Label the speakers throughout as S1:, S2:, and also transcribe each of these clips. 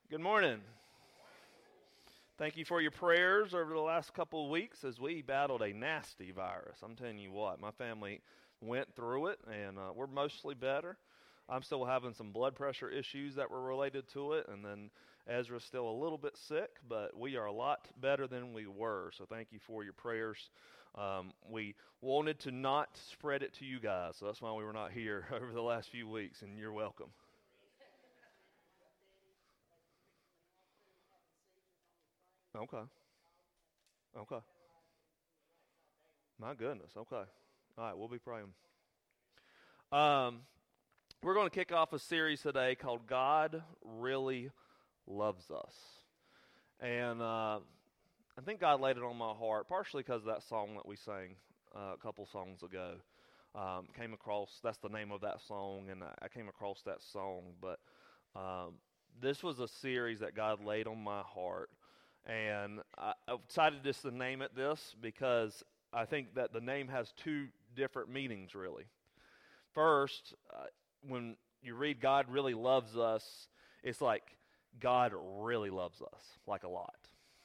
S1: Good morning. Thank you for your prayers over the last couple of weeks as we battled a nasty virus. I'm telling you what, my family went through it, and we're mostly better. I'm still having some blood pressure issues that were related to it, and then Ezra's still a little bit sick, but we are a lot better than we were, so thank you for your prayers. We wanted to not spread it to you guys, so that's why we were not here over the last few weeks, and you're welcome. Okay. Okay. My goodness. Okay. All right. We'll be praying. Um, we're going to kick off a series today called God Really Loves Us. And I think God laid it on my heart, partially because of that song that we sang a couple songs ago. Came across, that's the name of that song, and I came across that song. But this was a series that God laid on my heart. And I've decided just to name it this because I think that the name has two different meanings, really. First, when you read God really loves us, it's like God really loves us, like a lot.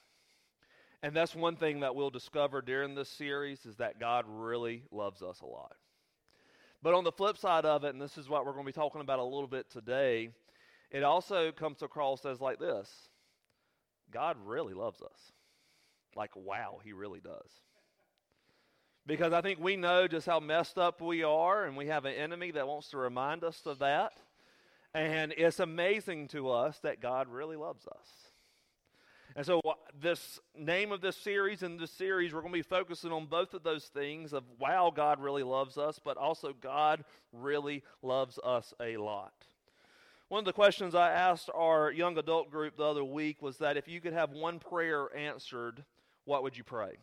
S1: And that's one thing that we'll discover during this series is that God really loves us a lot. But on the flip side of it, and this is what we're going to be talking about a little bit today, it also comes across as like this. God really loves us. Like, wow, he really does. Because I think we know just how messed up we are, and we have an enemy that wants to remind us of that. And it's amazing to us that God really loves us. And so this name of this series, in this series, we're going to be focusing on both of those things of, wow, God really loves us, but also God really loves us a lot. One of the questions I asked our young adult group the other week was that if you could have one prayer answered, what would you pray?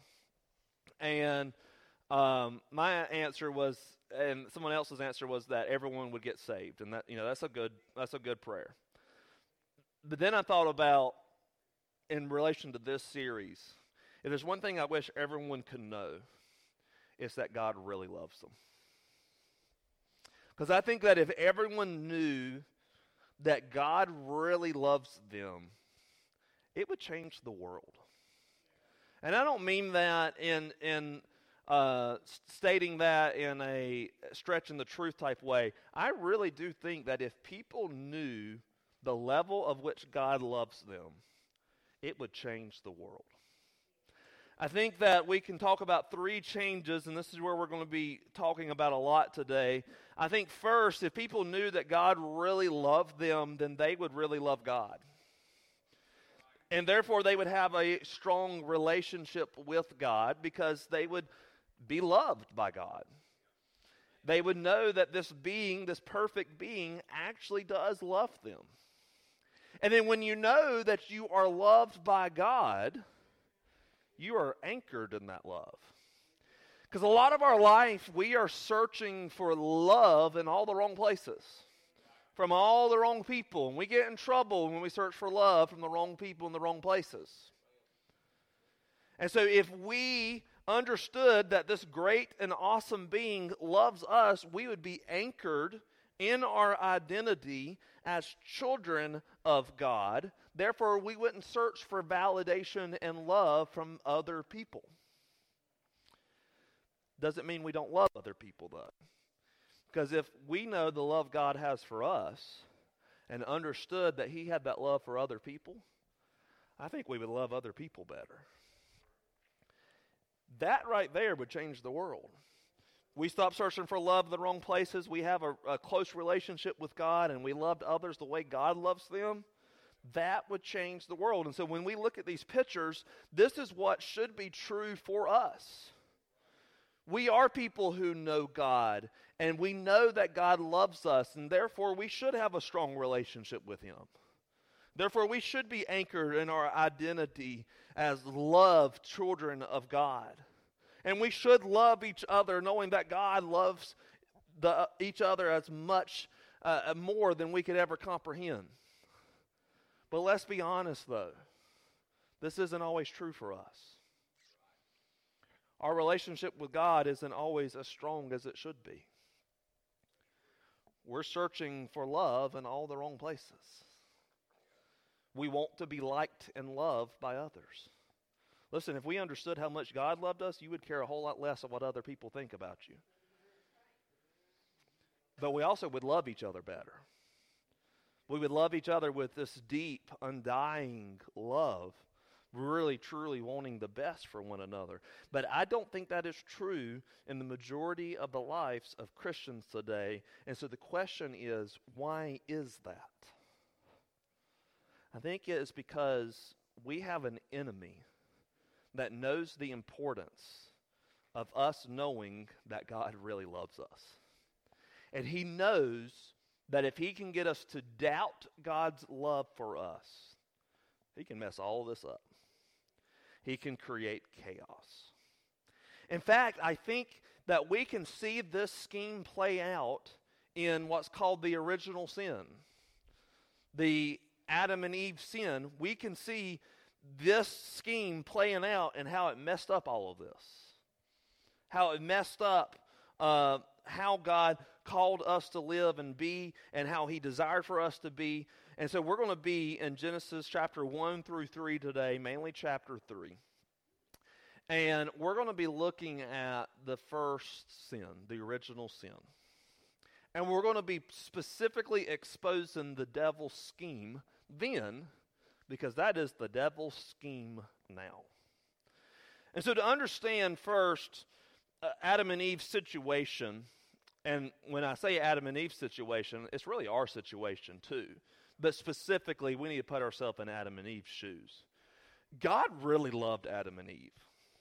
S1: And my answer was, and someone else's answer was that everyone would get saved, and that's a good prayer. But then I thought about, in relation to this series, if there's one thing I wish everyone could know, it's that God really loves them. Because I think that if everyone knew that God really loves them, it would change the world. And I don't mean that in stating that in a stretching the truth type way. I really do think that if people knew the level of which God loves them, it would change the world. I think that we can talk about three changes, and this is where we're going to be talking about a lot today. I think first, if people knew that God really loved them, then they would really love God. And therefore, they would have a strong relationship with God because they would be loved by God. They would know that this being, this perfect being, actually does love them. And then when you know that you are loved by God, you are anchored in that love. Because a lot of our life, we are searching for love in all the wrong places, from all the wrong people. And we get in trouble when we search for love from the wrong people in the wrong places. And so if we understood that this great and awesome being loves us, we would be anchored in our identity as children of God. Therefore, we wouldn't search for validation and love from other people. Doesn't mean we don't love other people, though. Because if we know the love God has for us and understood that he had that love for other people, I think we would love other people better. That right there would change the world. We stop searching for love in the wrong places. We have a close relationship with God, and we loved others the way God loves them. That would change the world. And so when we look at these pictures, this is what should be true for us. We are people who know God, and we know that God loves us, and therefore we should have a strong relationship with him. Therefore, we should be anchored in our identity as loved children of God. And we should love each other, knowing that God loves each other as much more than we could ever comprehend. But let's be honest, though. This isn't always true for us. Our relationship with God isn't always as strong as it should be. We're searching for love in all the wrong places. We want to be liked and loved by others. Listen, if we understood how much God loved us, you would care a whole lot less of what other people think about you. But we also would love each other better. We would love each other with this deep, undying love, really, truly wanting the best for one another. But I don't think that is true in the majority of the lives of Christians today. And so the question is, why is that? I think it is because we have an enemy that knows the importance of us knowing that God really loves us. And he knows that if he can get us to doubt God's love for us, he can mess all this up. He can create chaos. In fact, I think that we can see this scheme play out in what's called the original sin. The Adam and Eve sin, we can see this scheme playing out and how it messed up all of this. How it messed up how God called us to live and be, and how he desired for us to be. And so we're going to be in Genesis chapter 1 through 3 today, mainly chapter 3. And we're going to be looking at the first sin, the original sin. And we're going to be specifically exposing the devil's scheme then, because that is the devil's scheme now. And so to understand first Adam and Eve's situation, and when I say Adam and Eve's situation, it's really our situation too. But specifically, we need to put ourselves in Adam and Eve's shoes. God really loved Adam and Eve.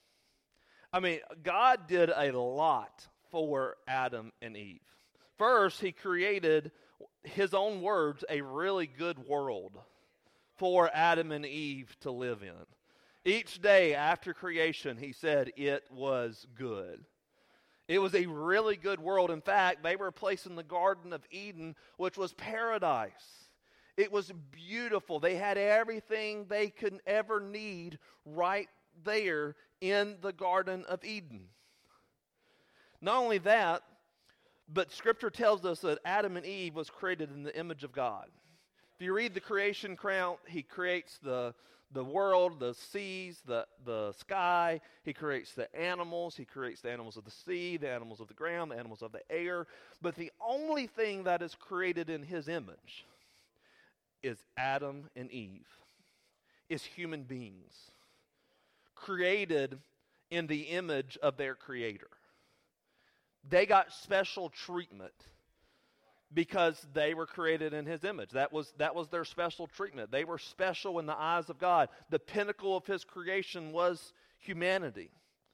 S1: I mean, God did a lot for Adam and Eve. First, he created, his own words, a really good world for Adam and Eve to live in. Each day after creation, he said it was good. It was a really good world. In fact, they were placed in the Garden of Eden, which was paradise. It was beautiful. They had everything they could ever need right there in the Garden of Eden. Not only that, but Scripture tells us that Adam and Eve was created in the image of God. If you read the creation account, he creates the world, the seas, the sky. He creates the animals. He creates the animals of the sea, the animals of the ground, the animals of the air. But the only thing that is created in his image is Adam and Eve, is human beings, created in the image of their Creator. They got special treatment because they were created in his image. That was their special treatment. They were special in the eyes of God. The pinnacle of his creation was humanity.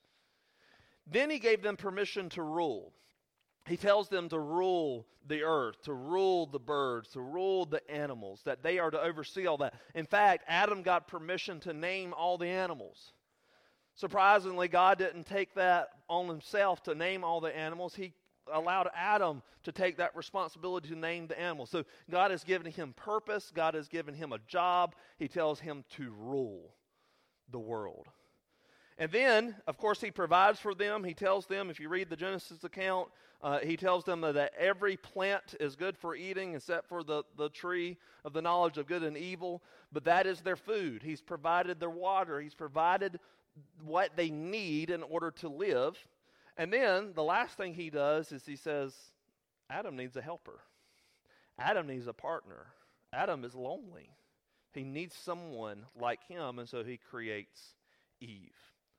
S1: Then he gave them permission to rule. He tells them to rule the earth, to rule the birds, to rule the animals, that they are to oversee all that. In fact, Adam got permission to name all the animals. Surprisingly, God didn't take that on himself to name all the animals. He allowed Adam to take that responsibility to name the animals. So God has given him purpose. God has given him a job. He tells him to rule the world. And then, of course, he provides for them. He tells them, if you read the Genesis account, he tells them that every plant is good for eating except for the tree of the knowledge of good and evil. But that is their food. He's provided their water. He's provided what they need in order to live. And then the last thing he does is he says, Adam needs a helper. Adam needs a partner. Adam is lonely. He needs someone like him, and so he creates Eve.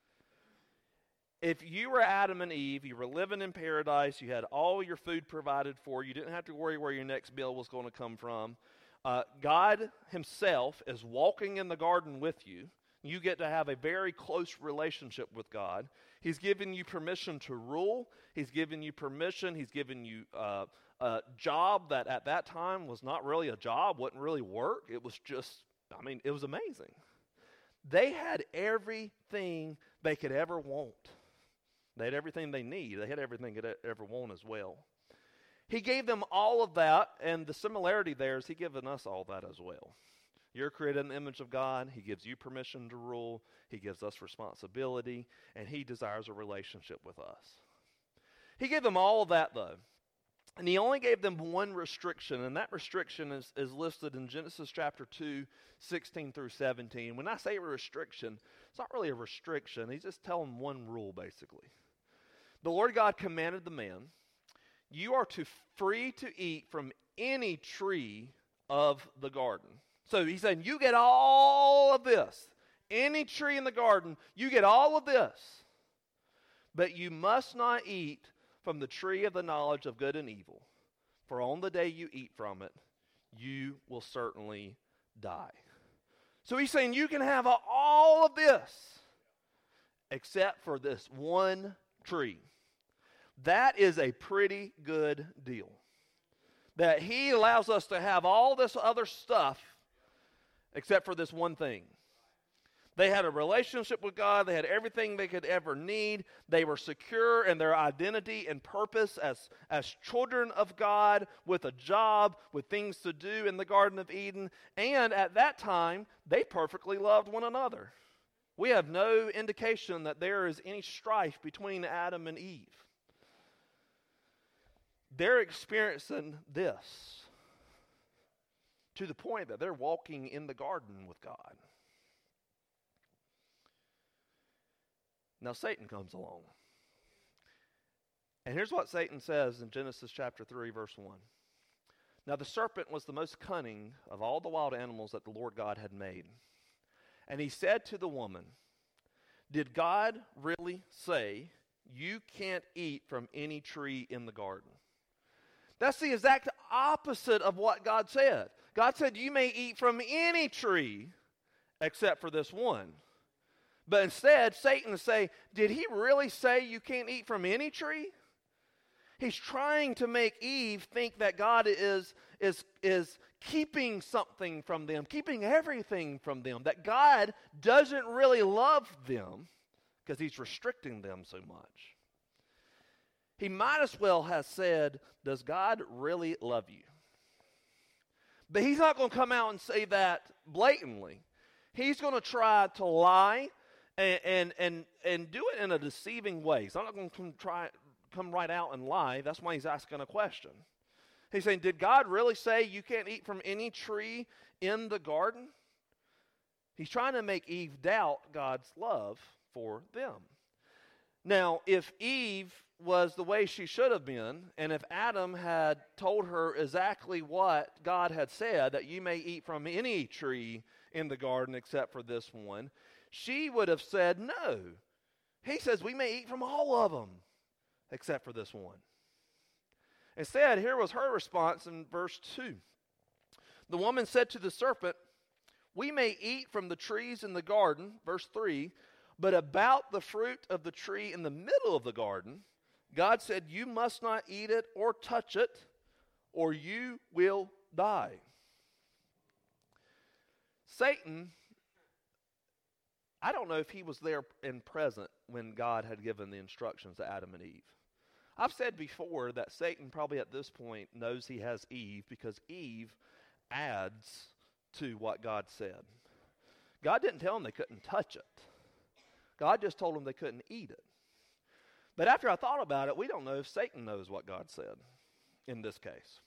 S1: If you were Adam and Eve, you were living in paradise, you had all your food provided for, you didn't have to worry where your next meal was going to come from. God himself is walking in the garden with you. You get to have a very close relationship with God. He's given you permission to rule. He's given you permission. He's given you a job that at that time was not really a job, wouldn't really work. It was just, it was amazing. They had everything they could ever want. They had everything they need. They had everything they could ever want as well. He gave them all of that, and the similarity there is he given us all that as well. You're created in the image of God. He gives you permission to rule. He gives us responsibility, and he desires a relationship with us. He gave them all of that, though. And he only gave them one restriction, and that restriction is listed in Genesis chapter 2, 16 through 17. When I say a restriction, it's not really a restriction. He's just telling one rule, basically. The Lord God commanded the man, you are free to eat from any tree of the garden. So he's saying, you get all of this. Any tree in the garden, you get all of this. But you must not eat from the tree of the knowledge of good and evil, for on the day you eat from it, you will certainly die. So he's saying you can have all of this, except for this one tree. That is a pretty good deal. That he allows us to have all this other stuff, except for this one thing. They had a relationship with God. They had everything they could ever need. They were secure in their identity and purpose as children of God, with a job, with things to do in the Garden of Eden. And at that time, they perfectly loved one another. We have no indication that there is any strife between Adam and Eve. They're experiencing this to the point that they're walking in the garden with God. Now Satan comes along. And here's what Satan says in Genesis chapter 3, verse 1. Now the serpent was the most cunning of all the wild animals that the Lord God had made. And he said to the woman, did God really say you can't eat from any tree in the garden? That's the exact opposite of what God said. God said you may eat from any tree except for this one. But instead, Satan say, did he really say you can't eat from any tree? He's trying to make Eve think that God is keeping something from them, keeping everything from them, that God doesn't really love them because he's restricting them so much. He might as well have said, does God really love you? But he's not going to come out and say that blatantly. He's going to try to lie and do it in a deceiving way. He's not going to come right out and lie. That's why he's asking a question. He's saying, did God really say you can't eat from any tree in the garden? He's trying to make Eve doubt God's love for them. Now, if Eve was the way she should have been, and if Adam had told her exactly what God had said, that you may eat from any tree in the garden except for this one, she would have said no. He says we may eat from all of them except for this one. Instead, here was her response in verse 2. The woman said to the serpent, we may eat from the trees in the garden, verse 3, but about the fruit of the tree in the middle of the garden, God said, you must not eat it or touch it, or you will die. Satan, I don't know if he was there and present when God had given the instructions to Adam and Eve. I've said before that Satan probably at this point knows he has Eve because Eve adds to what God said. God didn't tell them they couldn't touch it. God just told them they couldn't eat it. But after I thought about it, we don't know if Satan knows what God said in this case.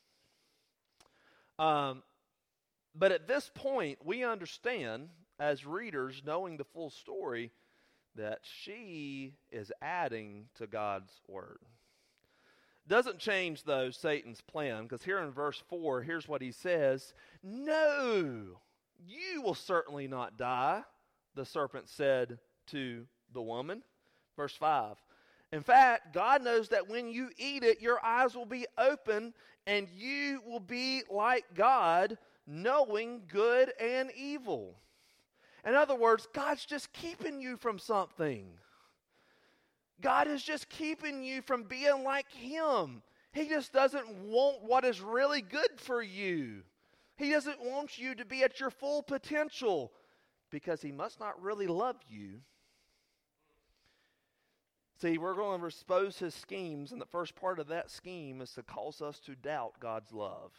S1: But at this point, we understand as readers, knowing the full story, that she is adding to God's word. Doesn't change, though, Satan's plan, because here in verse 4, here's what he says. No, you will certainly not die, the serpent said to the woman. Verse 5. In fact, God knows that when you eat it, your eyes will be open, and you will be like God, knowing good and evil. In other words, God's just keeping you from something. God is just keeping you from being like Him. He just doesn't want what is really good for you. He doesn't want you to be at your full potential because He must not really love you. See, we're going to expose His schemes, and the first part of that scheme is to cause us to doubt God's love.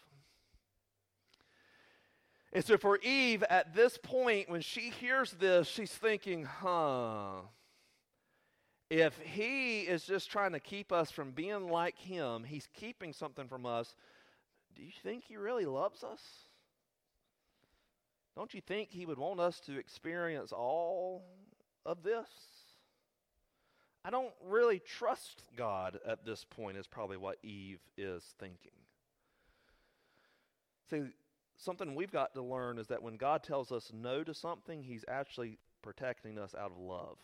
S1: And so for Eve, at this point, when she hears this, she's thinking, If he is just trying to keep us from being like him, he's keeping something from us. Do you think he really loves us? Don't you think he would want us to experience all of this? I don't really trust God at this point is probably what Eve is thinking. See, something we've got to learn is that when God tells us no to something, he's actually protecting us out of love.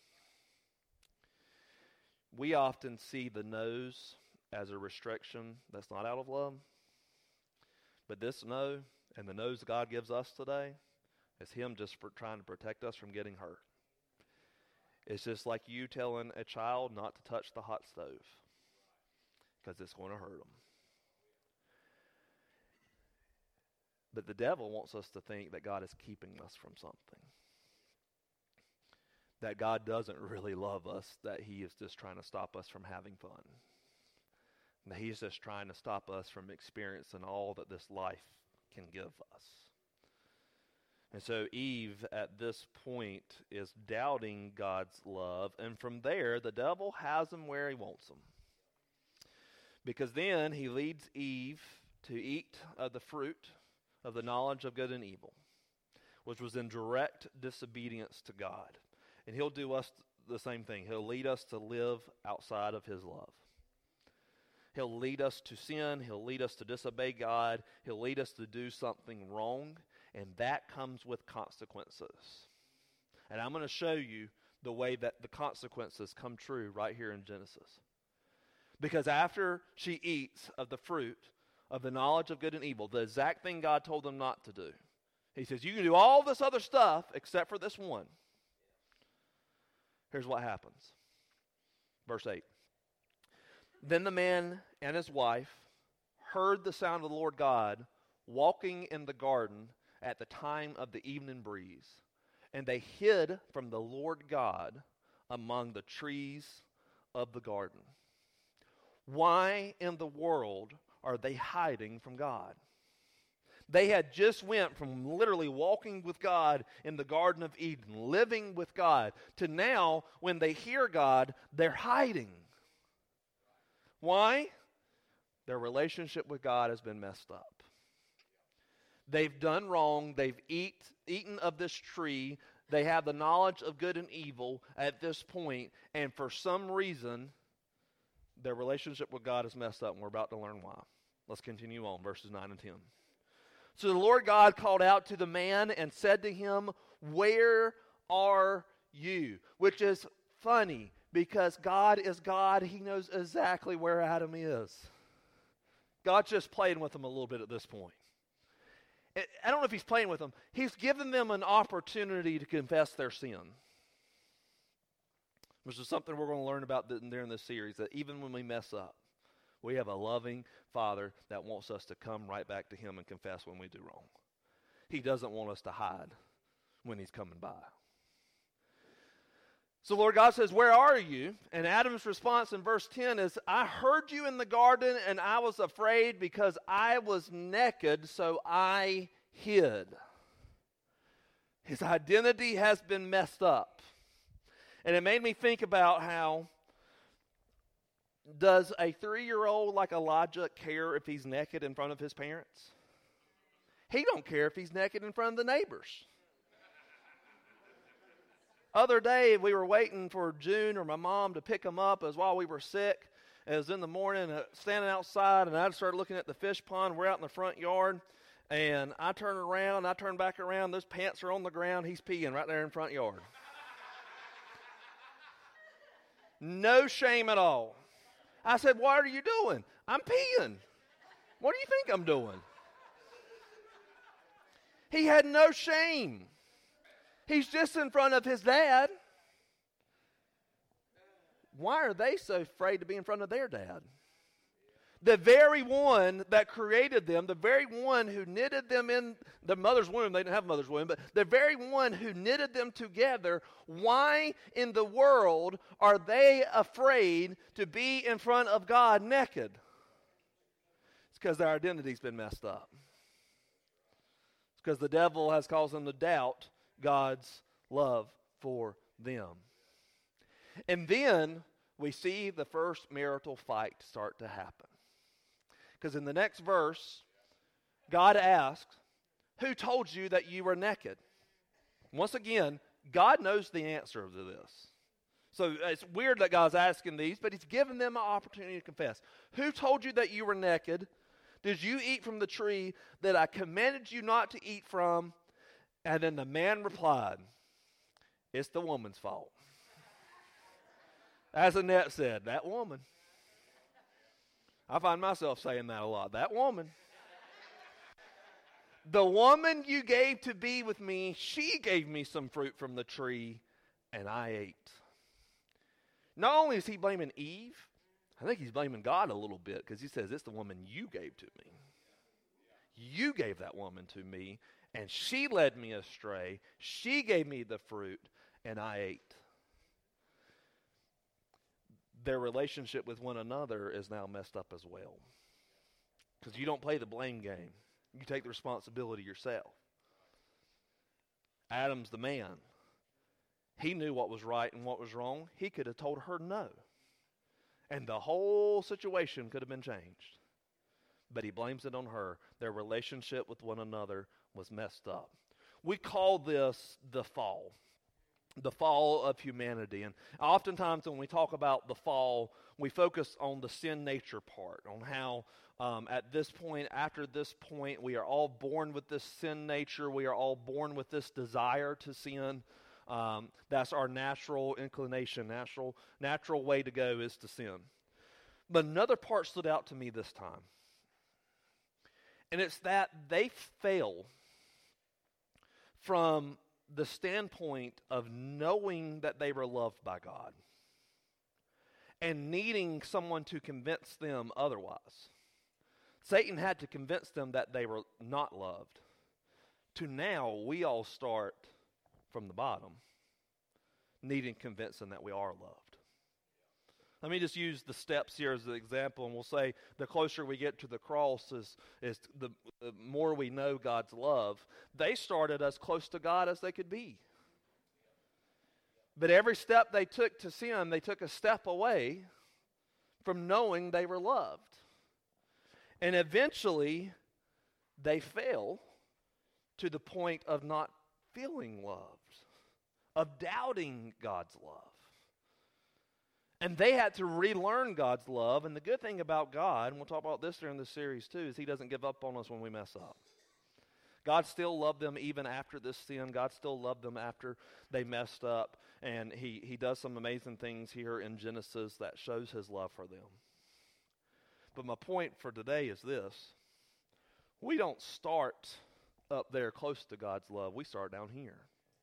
S1: We often see the no's as a restriction that's not out of love. But this no and the no's God gives us today is him just trying to protect us from getting hurt. It's just like you telling a child not to touch the hot stove because it's going to hurt them. But the devil wants us to think that God is keeping us from something. That God doesn't really love us, that he is just trying to stop us from having fun. That he's just trying to stop us from experiencing all that this life can give us. And so Eve, at this point, is doubting God's love. And from there, the devil has him where he wants him. Because then he leads Eve to eat of the fruit of the knowledge of good and evil, which was in direct disobedience to God. And he'll do us the same thing. He'll lead us to live outside of his love. He'll lead us to sin. He'll lead us to disobey God. He'll lead us to do something wrong. And that comes with consequences. And I'm going to show you the way that the consequences come true right here in Genesis. Because after she eats of the fruit of the knowledge of good and evil, the exact thing God told them not to do, he says, you can do all this other stuff except for this one. Here's what happens. Verse 8. Then the man and his wife heard the sound of the Lord God walking in the garden at the time of the evening breeze, and they hid from the Lord God among the trees of the garden. Why in the world are they hiding from God? They had just went from literally walking with God in the Garden of Eden, living with God, to now, when they hear God, they're hiding. Why? Their relationship with God has been messed up. They've done wrong. They've eaten of this tree. They have the knowledge of good and evil at this point, and for some reason, their relationship with God is messed up, and we're about to learn why. Let's continue on, verses 9 and 10. So the Lord God called out to the man and said to him, where are you? Which is funny, because God is God. He knows exactly where Adam is. God's just playing with him a little bit at this point. I don't know if he's playing with them. He's given them an opportunity to confess their sin, which is something we're going to learn about during this series, that even when we mess up, we have a loving Father that wants us to come right back to him and confess when we do wrong. He doesn't want us to hide when he's coming by. So Lord God says, where are you? And Adam's response in verse 10 is, I heard you in the garden and I was afraid because I was naked, so I hid. His identity has been messed up. And it made me think about how, does a 3-year-old like Elijah care if he's naked in front of his parents? He don't care if he's naked in front of the neighbors. Other day, we were waiting for June or my mom to pick him up. It was while we were sick. It was in the morning, standing outside, and I started looking at the fish pond. We're out in the front yard, and I turn around, I turn back around. Those pants are on the ground. He's peeing right there in front yard. No shame at all. I said, what are you doing? I'm peeing. What do you think I'm doing? He had no shame. He's just in front of his dad. Why are they so afraid to be in front of their dad? The very one that created them, the very one who knitted them in the mother's womb, they didn't have a mother's womb, but the very one who knitted them together, why in the world are they afraid to be in front of God naked? It's because their identity's been messed up. It's because the devil has caused them to doubt God's love for them. And then we see the first marital fight start to happen. Because in the next verse, God asks, who told you that you were naked? Once again, God knows the answer to this. So it's weird that God's asking these, but he's given them an opportunity to confess. Who told you that you were naked? Did you eat from the tree that I commanded you not to eat from? And then the man replied, it's the woman's fault. As Annette said, that woman. I find myself saying that a lot. That woman. The woman you gave to be with me, she gave me some fruit from the tree, and I ate. Not only is he blaming Eve, I think he's blaming God a little bit, because he says, it's the woman you gave to me. You gave that woman to me, and she led me astray. She gave me the fruit, and I ate. Their relationship with one another is now messed up as well. Because you don't play the blame game. You take the responsibility yourself. Adam's the man. He knew what was right and what was wrong. He could have told her no. And the whole situation could have been changed. But he blames it on her. Their relationship with one another was messed up. We call this the fall. The fall of humanity. And oftentimes when we talk about the fall, we focus on the sin nature part, on how at this point, after this point, we are all born with this sin nature. We are all born with this desire to sin. That's our natural inclination, natural way to go is to sin. But another part stood out to me this time. And it's that they fail from the standpoint of knowing that they were loved by God and needing someone to convince them otherwise. Satan had to convince them that they were not loved. To now, we all start from the bottom, needing convincing that we are loved. Let me just use the steps here as an example, and we'll say the closer we get to the cross is the more we know God's love. They started as close to God as they could be. But every step they took to sin, they took a step away from knowing they were loved. And eventually, they fail to the point of not feeling loved, of doubting God's love. And they had to relearn God's love. And the good thing about God, and we'll talk about this during this series too, is he doesn't give up on us when we mess up. God still loved them even after this sin. God still loved them after they messed up. And he does some amazing things here in Genesis that shows his love for them. But my point for today is this. We don't start up there close to God's love. We start down here.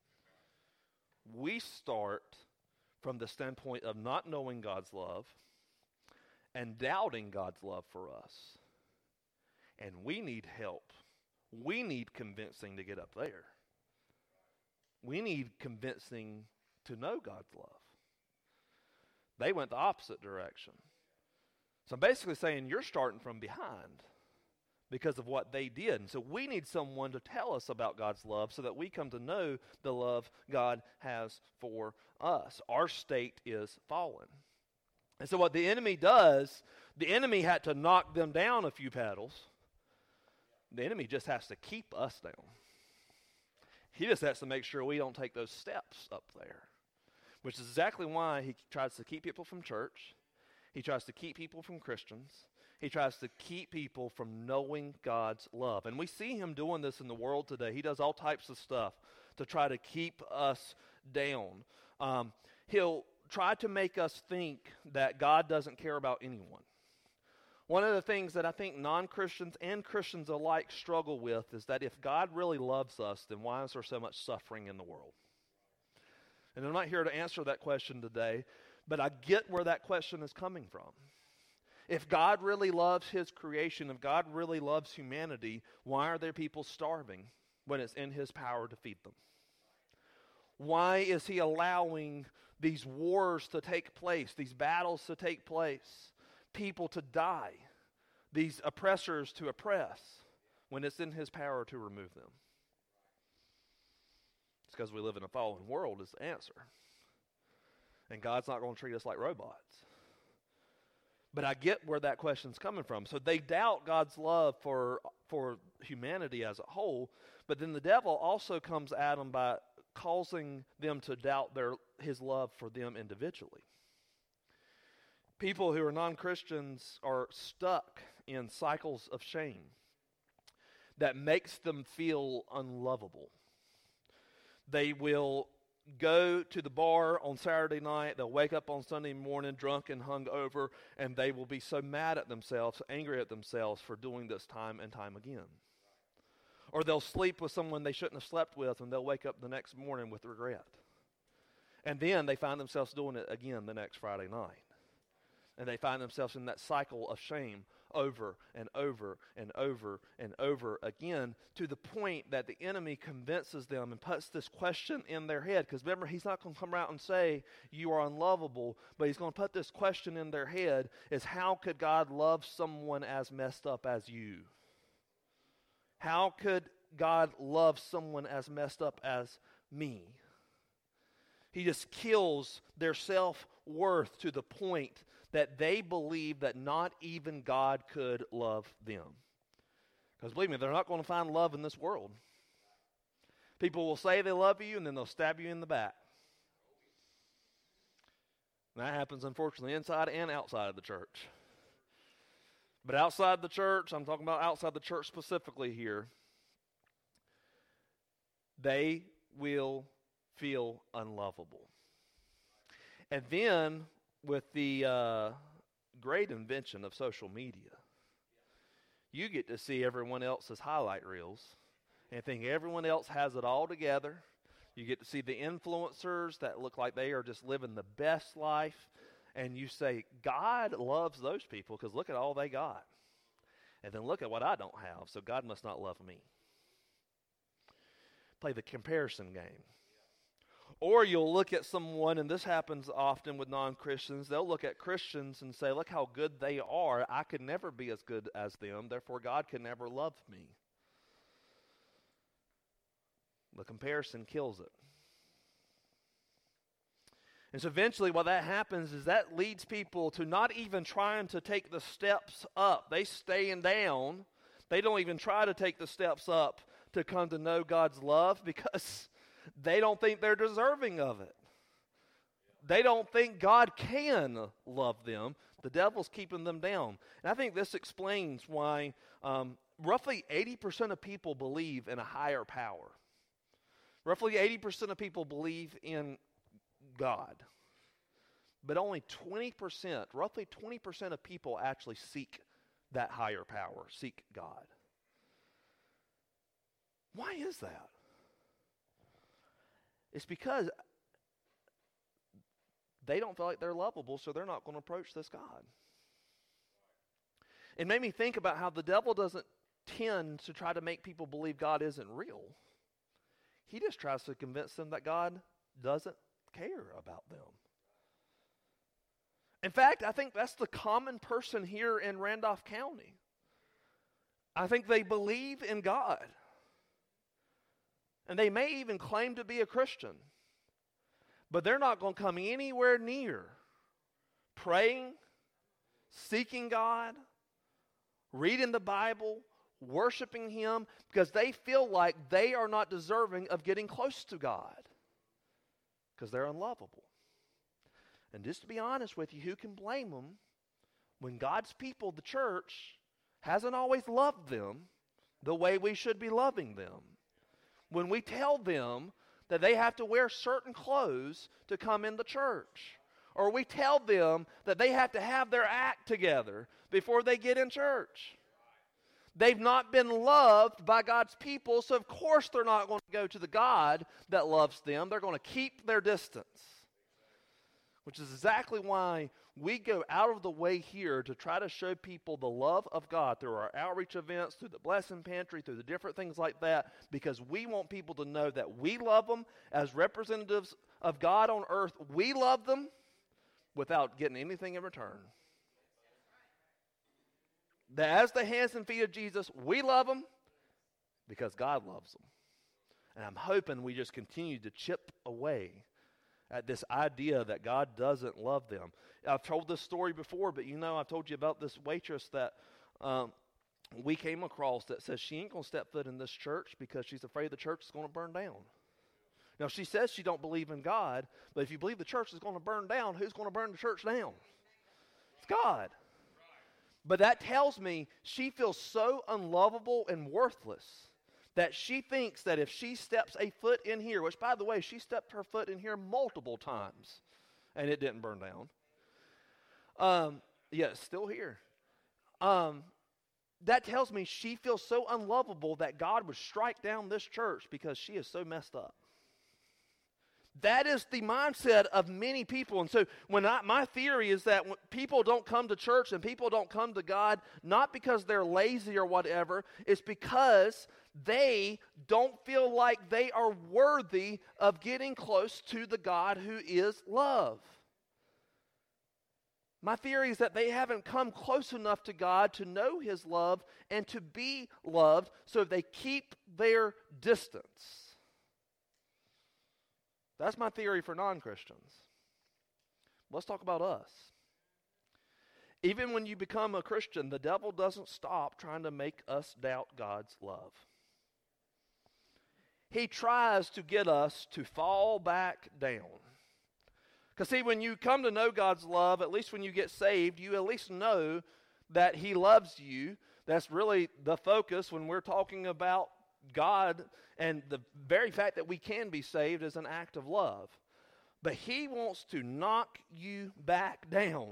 S1: We start from the standpoint of not knowing God's love and doubting God's love for us. And we need help. We need convincing to get up there. We need convincing to know God's love. They went the opposite direction. So I'm basically saying you're starting from behind because of what they did. And so we need someone to tell us about God's love so that we come to know the love God has for us. Our state is fallen. And so what the enemy does, the enemy had to knock them down a few pedals. The enemy just has to keep us down. He just has to make sure we don't take those steps up there, which is exactly why he tries to keep people from church. He tries to keep people from Christians. He tries to keep people from knowing God's love. And we see him doing this in the world today. He does all types of stuff to try to keep us down. He'll try to make us think that God doesn't care about anyone. One of the things that I think non-Christians and Christians alike struggle with is that if God really loves us, then why is there so much suffering in the world? And I'm not here to answer that question today, but I get where that question is coming from. If God really loves his creation, if God really loves humanity, why are there people starving when it's in his power to feed them? Why is he allowing these wars to take place, these battles to take place, people to die, these oppressors to oppress, when it's in his power to remove them? It's because we live in a fallen world is the answer. And God's not going to treat us like robots. But I get where that question's coming from. So they doubt God's love for humanity as a whole, but then the devil also comes at them by causing them to doubt his love for them individually. People who are non-Christians are stuck in cycles of shame that makes them feel unlovable. They will go to the bar on Saturday night, they'll wake up on Sunday morning drunk and hungover, and they will be so mad at themselves, angry at themselves for doing this time and time again. Or they'll sleep with someone they shouldn't have slept with, and they'll wake up the next morning with regret. And then they find themselves doing it again the next Friday night. And they find themselves in that cycle of shame over and over and over and over again, to the point that the enemy convinces them and puts this question in their head. Because remember, he's not going to come out and say, you are unlovable, but he's going to put this question in their head, is how could God love someone as messed up as you? How could God love someone as messed up as me? He just kills their self-worth to the point that they believe that not even God could love them. Because believe me, they're not going to find love in this world. People will say they love you, and then they'll stab you in the back. And that happens, unfortunately, inside and outside of the church. But outside the church, I'm talking about outside the church specifically here, they will feel unlovable. And then, with the great invention of social media, you get to see everyone else's highlight reels and think everyone else has it all together. You get to see the influencers that look like they are just living the best life, and you say, God loves those people because look at all they got. And then look at what I don't have, so God must not love me. Play the comparison game. Or you'll look at someone, and this happens often with non-Christians, they'll look at Christians and say, look how good they are. I could never be as good as them, therefore God can never love me. The comparison kills it. And so eventually what that happens is that leads people to not even trying to take the steps up. They staying down. They don't even try to take the steps up to come to know God's love because they don't think they're deserving of it. They don't think God can love them. The devil's keeping them down. And I think this explains why roughly 80% of people believe in a higher power. Roughly 80% of people believe in God. But only 20%, roughly 20% of people actually seek that higher power, seek God. Why is that? It's because they don't feel like they're lovable, so they're not going to approach this God. It made me think about how the devil doesn't tend to try to make people believe God isn't real. He just tries to convince them that God doesn't care about them. In fact, I think that's the common person here in Randolph County. I think they believe in God. And they may even claim to be a Christian. But they're not going to come anywhere near praying, seeking God, reading the Bible, worshiping Him, because they feel like they are not deserving of getting close to God because they're unlovable. And just to be honest with you, who can blame them when God's people, the church, hasn't always loved them the way we should be loving them? When we tell them that they have to wear certain clothes to come in the church, or we tell them that they have to have their act together before they get in church. They've not been loved by God's people, so of course they're not going to go to the God that loves them. They're going to keep their distance. Which is exactly why we go out of the way here to try to show people the love of God through our outreach events, through the Blessing Pantry, through the different things like that, because we want people to know that we love them as representatives of God on earth. We love them without getting anything in return. That as the hands and feet of Jesus, we love them because God loves them. And I'm hoping we just continue to chip away at this idea that God doesn't love them. I've told this story before, but I've told you about this waitress that we came across that says she ain't going to step foot in this church because she's afraid the church is going to burn down. Now, she says she don't believe in God, but if you believe the church is going to burn down, who's going to burn the church down? It's God. But that tells me she feels so unlovable and worthless that she thinks that if she steps a foot in here, which, by the way, she stepped her foot in here multiple times, and it didn't burn down. It's still here. That tells me she feels so unlovable that God would strike down this church because she is so messed up. That is the mindset of many people. And so my theory is that when people don't come to church and people don't come to God, not because they're lazy or whatever, it's because they don't feel like they are worthy of getting close to the God who is love. My theory is that they haven't come close enough to God to know His love and to be loved, so they keep their distance. That's my theory for non-Christians. Let's talk about us. Even when you become a Christian, the devil doesn't stop trying to make us doubt God's love. He tries to get us to fall back down. Because see, when you come to know God's love, at least when you get saved, you at least know that He loves you. That's really the focus when we're talking about God, and the very fact that we can be saved is an act of love. But He wants to knock you back down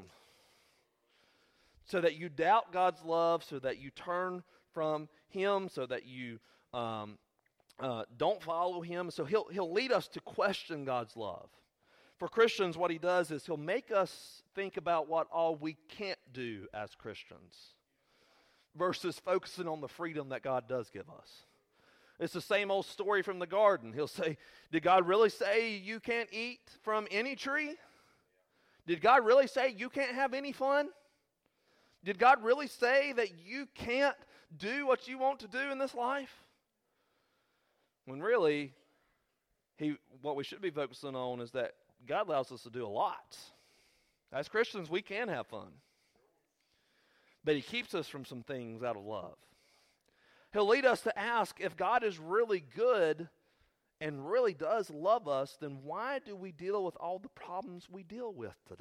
S1: so that you doubt God's love, so that you turn from Him, so that you don't follow Him. So He'll lead us to question God's love. For Christians, what He does is He'll make us think about what all we can't do as Christians versus focusing on the freedom that God does give us. It's the same old story from the garden. He'll say, did God really say you can't eat from any tree? Did God really say you can't have any fun? Did God really say that you can't do what you want to do in this life? When really, what we should be focusing on is that God allows us to do a lot. As Christians, we can have fun. But He keeps us from some things out of love. He'll lead us to ask, if God is really good and really does love us, then why do we deal with all the problems we deal with today?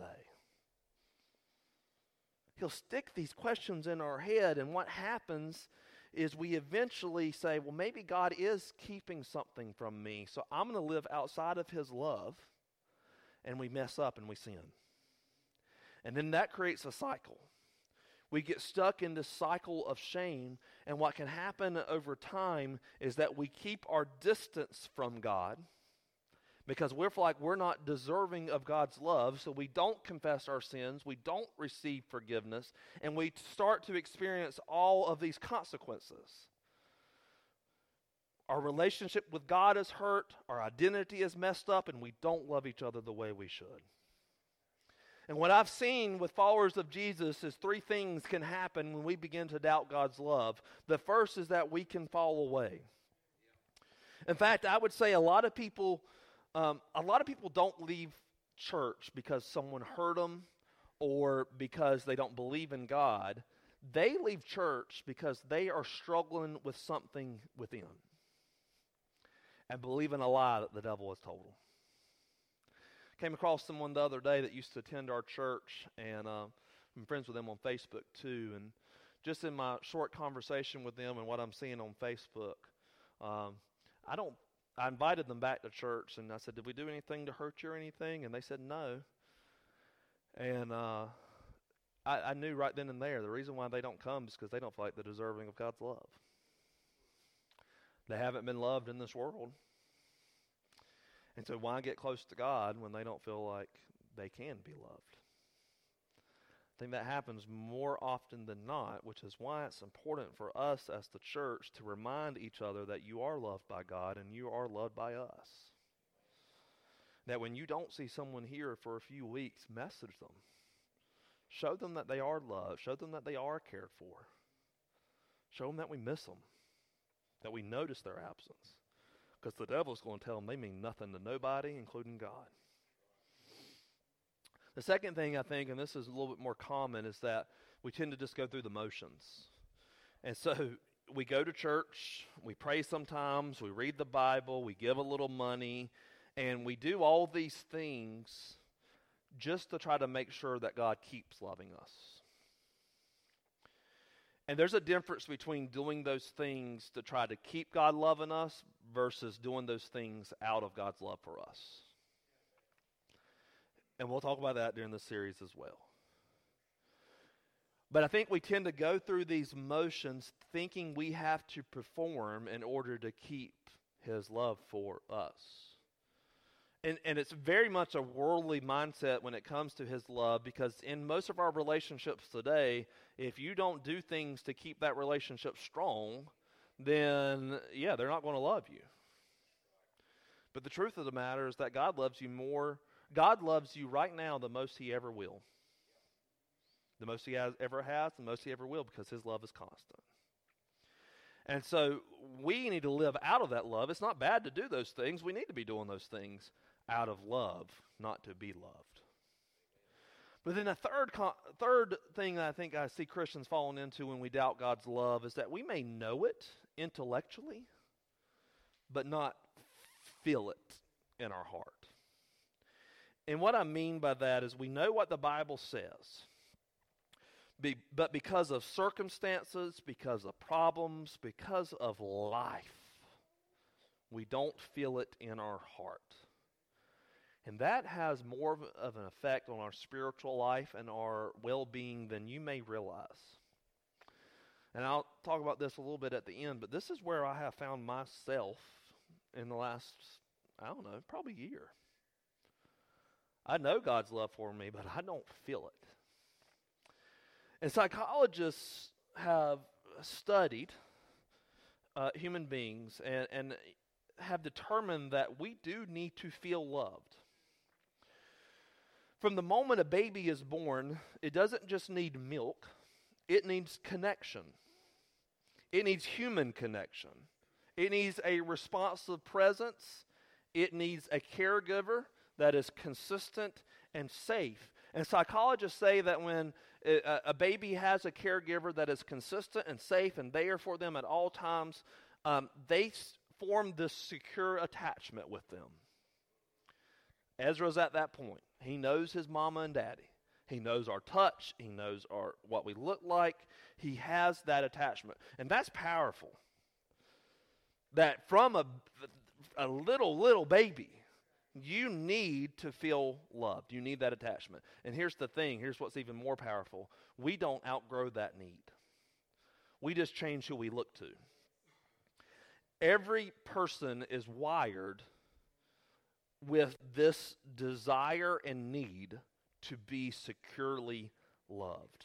S1: He'll stick these questions in our head, and what happens is we eventually say, well, maybe God is keeping something from me, so I'm going to live outside of His love, and we mess up and we sin. And then that creates a cycle. We get stuck in this cycle of shame, and what can happen over time is that we keep our distance from God because we feel like we're not deserving of God's love, so we don't confess our sins, we don't receive forgiveness, and we start to experience all of these consequences. Our relationship with God is hurt, our identity is messed up, and we don't love each other the way we should. And what I've seen with followers of Jesus is three things can happen when we begin to doubt God's love. The first is that we can fall away. In fact, I would say a lot of people don't leave church because someone hurt them or because they don't believe in God. They leave church because they are struggling with something within and believing a lie that the devil has told them. Came across someone the other day that used to attend our church, and I'm friends with them on Facebook too. And just in my short conversation with them and what I'm seeing on Facebook, I invited them back to church, and I said, did we do anything to hurt you or anything? And they said no. And I knew right then and there the reason why they don't come is because they don't feel like they're deserving of God's love. They haven't been loved in this world. And so why get close to God when they don't feel like they can be loved? I think that happens more often than not, which is why it's important for us as the church to remind each other that you are loved by God and you are loved by us. That when you don't see someone here for a few weeks, message them. Show them that they are loved. Show them that they are cared for. Show them that we miss them, that we notice their absence. Because the devil's going to tell them they mean nothing to nobody, including God. The second thing I think, and this is a little bit more common, is that we tend to just go through the motions. And so we go to church, we pray sometimes, we read the Bible, we give a little money, and we do all these things just to try to make sure that God keeps loving us. And there's a difference between doing those things to try to keep God loving us versus doing those things out of God's love for us. And we'll talk about that during this series as well. But I think we tend to go through these motions thinking we have to perform in order to keep His love for us. And it's very much a worldly mindset when it comes to His love, because in most of our relationships today, if you don't do things to keep that relationship strong, then, yeah, they're not going to love you. But the truth of the matter is that God loves you more. God loves you right now the most He ever will. The most He ever has, the most He ever will, because His love is constant. And so we need to live out of that love. It's not bad to do those things. We need to be doing those things out of love, not to be loved. But then a third thing I think I see Christians falling into when we doubt God's love is that we may know it intellectually, but not feel it in our heart. And what I mean by that is we know what the Bible says, but because of circumstances, because of problems, because of life, we don't feel it in our heart. And that has more of an effect on our spiritual life and our well-being than you may realize. And I'll talk about this a little bit at the end, but this is where I have found myself in the last, probably year. I know God's love for me, but I don't feel it. And psychologists have studied human beings and have determined that we do need to feel loved. From the moment a baby is born, it doesn't just need milk, it needs connection. It needs human connection. It needs a responsive presence. It needs a caregiver that is consistent and safe. And psychologists say that when a baby has a caregiver that is consistent and safe and there for them at all times, they form this secure attachment with them. Ezra's at that point. He knows his mama and daddy. He knows our touch. He knows what we look like. He has that attachment. And that's powerful. That from a little baby, you need to feel loved. You need that attachment. And here's the thing. Here's what's even more powerful. We don't outgrow that need. We just change who we look to. Every person is wired with this desire and need to be securely loved.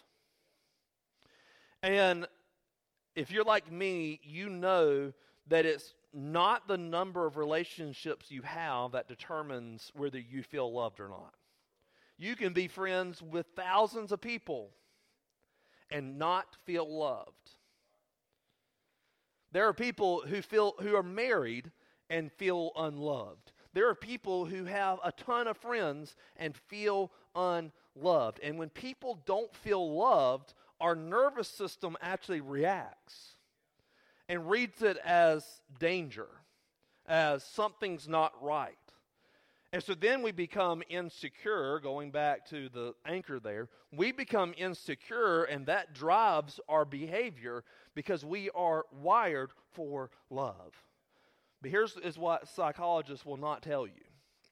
S1: And if you're like me, you know that it's not the number of relationships you have that determines whether you feel loved or not. You can be friends with thousands of people and not feel loved. There are people who are married and feel unloved. There are people who have a ton of friends and feel unloved. And when people don't feel loved, our nervous system actually reacts and reads it as danger, as something's not right. And so then we become insecure, going back to the anchor there. We become insecure, and that drives our behavior because we are wired for love. But here's what psychologists will not tell you.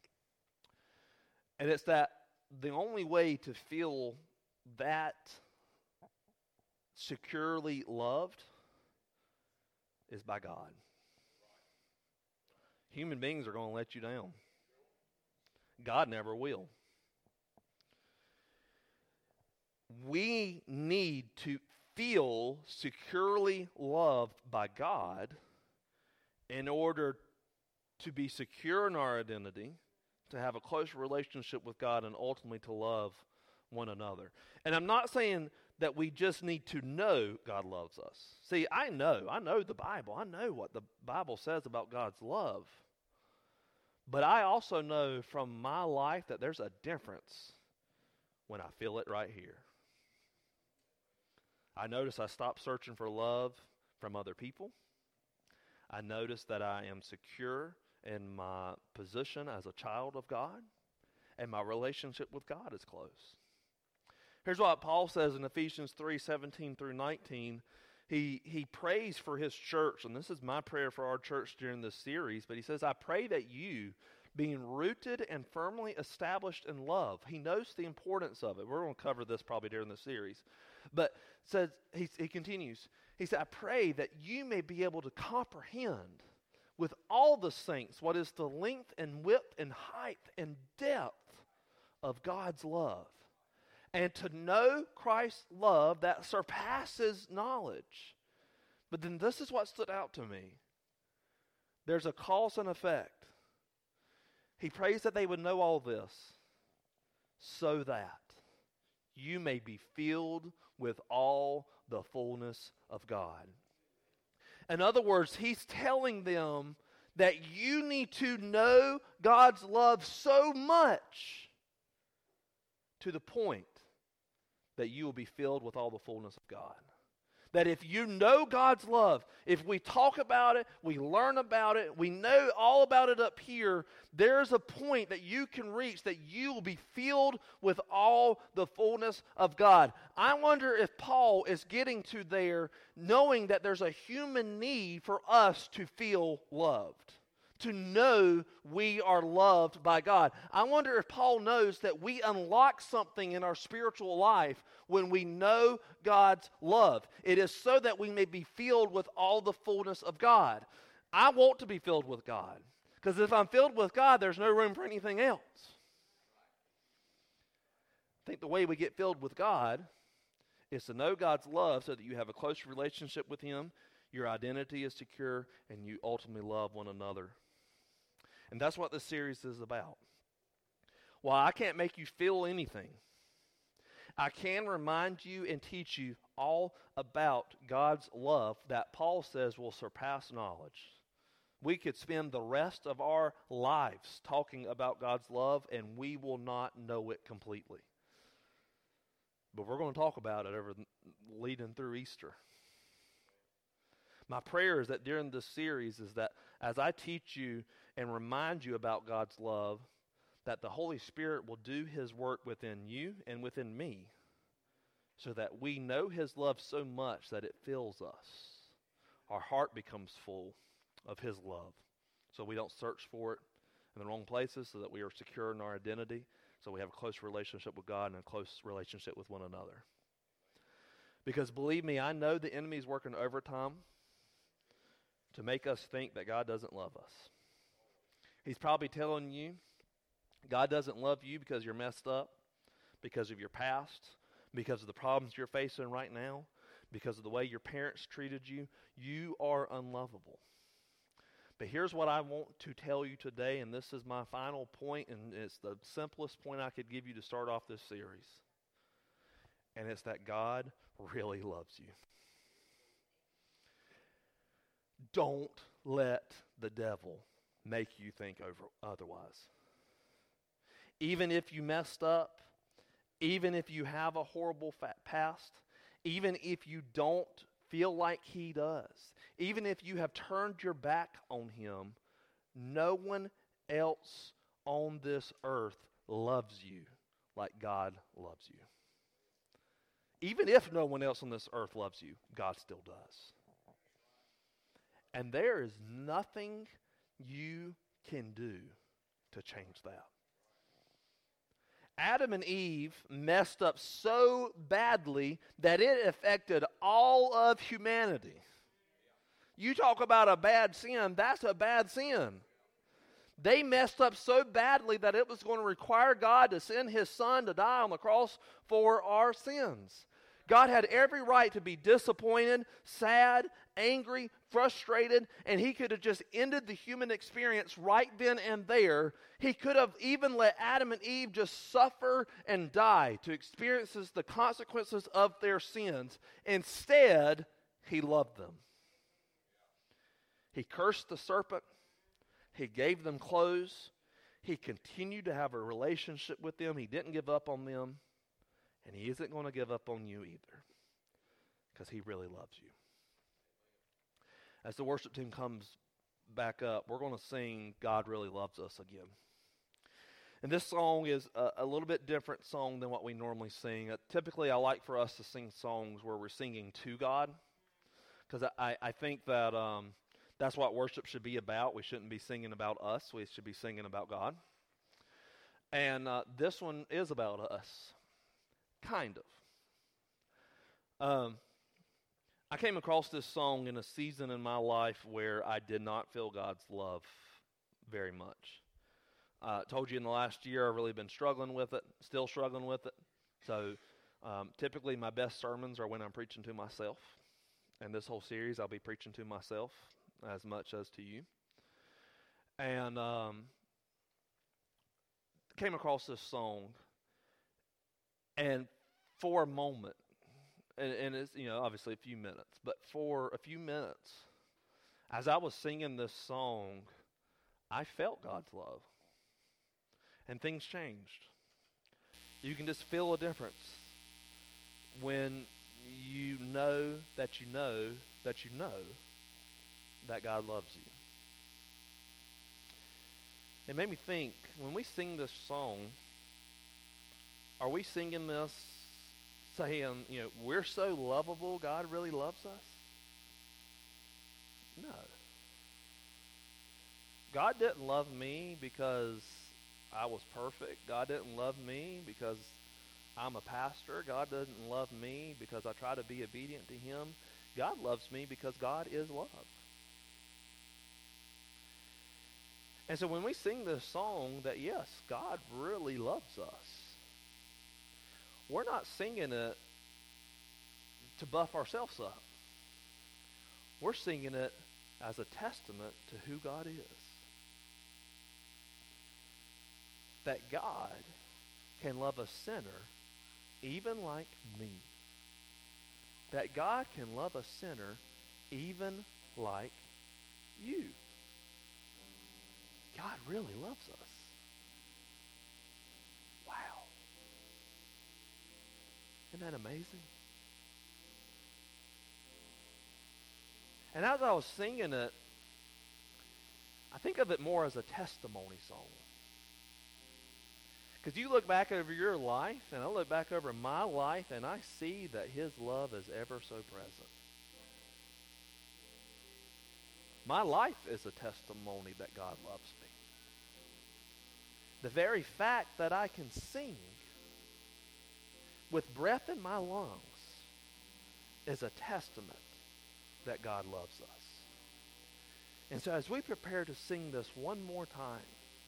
S1: And it's that the only way to feel that securely loved is by God. Human beings are going to let you down. God never will. We need to feel securely loved by God in order to be secure in our identity, to have a close relationship with God, and ultimately to love one another. And I'm not saying that we just need to know God loves us. See, I know the Bible. I know what the Bible says about God's love. But I also know from my life that there's a difference when I feel it right here. I notice I stop searching for love from other people. I notice that I am secure in my position as a child of God, and my relationship with God is close. Here's what Paul says in Ephesians 3:17 through 19. He prays for his church, and this is my prayer for our church during this series, but he says, I pray that you, being rooted and firmly established in love. He knows the importance of it. We're going to cover this probably during the series. But says he continues, he said, I pray that you may be able to comprehend with all the saints what is the length and width and height and depth of God's love, and to know Christ's love that surpasses knowledge. But then this is what stood out to me. There's a cause and effect. He prays that they would know all this so that you may be filled with all the fullness of God. In other words, he's telling them that you need to know God's love so much to the point that you will be filled with all the fullness of God. That if you know God's love, if we talk about it, we learn about it, we know all about it up here, there's a point that you can reach that you will be filled with all the fullness of God. I wonder if Paul is getting to there knowing that there's a human need for us to feel loved, to know we are loved by God. I wonder if Paul knows that we unlock something in our spiritual life when we know God's love. It is so that we may be filled with all the fullness of God. I want to be filled with God, because if I'm filled with God, there's no room for anything else. I think the way we get filled with God is to know God's love so that you have a close relationship with Him, your identity is secure, and you ultimately love one another. And that's what this series is about. While I can't make you feel anything, I can remind you and teach you all about God's love that Paul says will surpass knowledge. We could spend the rest of our lives talking about God's love, and we will not know it completely. But we're going to talk about it leading through Easter. My prayer is that during this series is that as I teach you and remind you about God's love, that the Holy Spirit will do His work within you and within me so that we know His love so much that it fills us. Our heart becomes full of His love, so we don't search for it in the wrong places, so that we are secure in our identity, so we have a close relationship with God and a close relationship with one another. Because believe me, I know the enemy is working overtime to make us think that God doesn't love us. He's probably telling you God doesn't love you because you're messed up, because of your past, because of the problems you're facing right now, because of the way your parents treated you. You are unlovable. But here's what I want to tell you today, and this is my final point, and it's the simplest point I could give you to start off this series. And it's that God really loves you. Don't let the devil make you think otherwise. Even if you messed up, even if you have a horrible past, even if you don't feel like he does, even if you have turned your back on him, no one else on this earth loves you like God loves you. Even if no one else on this earth loves you, God still does. And there is nothing you can do to change that. Adam and Eve messed up so badly that it affected all of humanity. You talk about a bad sin, that's a bad sin. They messed up so badly that it was going to require God to send His Son to die on the cross for our sins. God had every right to be disappointed, sad, angry, frustrated, and He could have just ended the human experience right then and there. He could have even let Adam and Eve just suffer and die to experience the consequences of their sins. Instead, He loved them. He cursed the serpent. He gave them clothes. He continued to have a relationship with them. He didn't give up on them. And he isn't going to give up on you either, because he really loves you. As the worship team comes back up, we're going to sing God Really Loves Us again. And this song is a little bit different song than what we normally sing. Typically, I like for us to sing songs where we're singing to God, because I think that that's what worship should be about. We shouldn't be singing about us. We should be singing about God. And this one is about us, kind of. I came across this song in a season in my life where I did not feel God's love very much. I told you in the last year I've really been struggling with it, still struggling with it. So typically my best sermons are when I'm preaching to myself. And this whole series I'll be preaching to myself as much as to you. And came across this song, and for a moment, and it's, obviously a few minutes, but for a few minutes, as I was singing this song, I felt God's love. And things changed. You can just feel a difference when you know that you know that you know that God loves you. It made me think, when we sing this song, are we singing this saying, we're so lovable, God really loves us? No. God didn't love me because I was perfect. God didn't love me because I'm a pastor. God doesn't love me because I try to be obedient to him. God loves me because God is love. And so when we sing this song that, yes, God really loves us, we're not singing it to buff ourselves up. We're singing it as a testament to who God is. That God can love a sinner even like me. That God can love a sinner even like you. God really loves us. Wow. Isn't that amazing? And as I was singing it, I think of it more as a testimony song. Because you look back over your life, and I look back over my life, and I see that his love is ever so present. My life is a testimony that God loves me. The very fact that I can sing with breath in my lungs is a testament that God loves us. And so as we prepare to sing this one more time,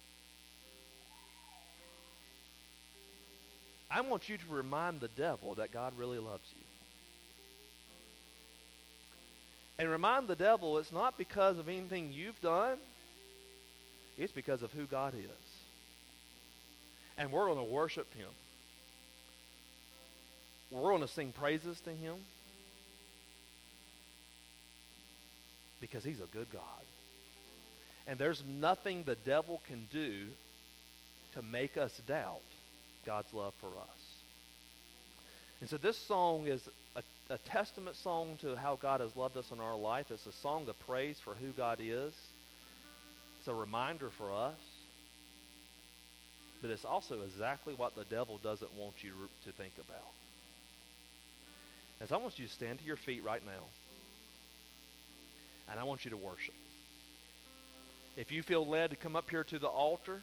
S1: I want you to remind the devil that God really loves you. And remind the devil it's not because of anything you've done. It's because of who God is. And we're going to worship him. We're going to sing praises to him. Because he's a good God. And there's nothing the devil can do to make us doubt God's love for us. And so this song is a testament song to how God has loved us in our life. It's a song of praise for who God is. It's a reminder for us. But it's also exactly what the devil doesn't want you to think about. As I want you to stand to your feet right now. And I want you to worship. If you feel led to come up here to the altar,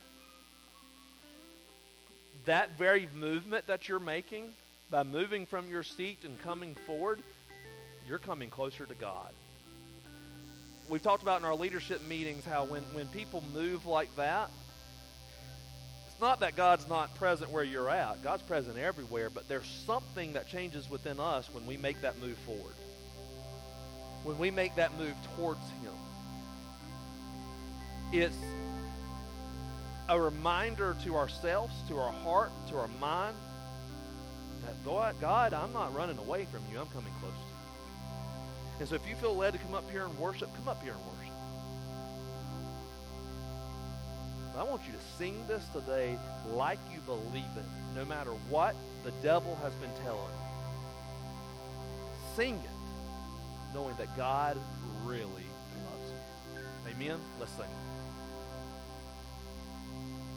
S1: that very movement that you're making, by moving from your seat and coming forward, you're coming closer to God. We've talked about in our leadership meetings how when people move like that, it's not that God's not present where you're at. God's present everywhere, but there's something that changes within us when we make that move forward. When we make that move towards him. It's a reminder to ourselves, to our heart, to our mind, that God, I'm not running away from you. I'm coming close to you. And so if you feel led to come up here and worship, come up here and worship. I want you to sing this today like you believe it, no matter what the devil has been telling you. Sing it, knowing that God really loves you. Amen? Let's sing.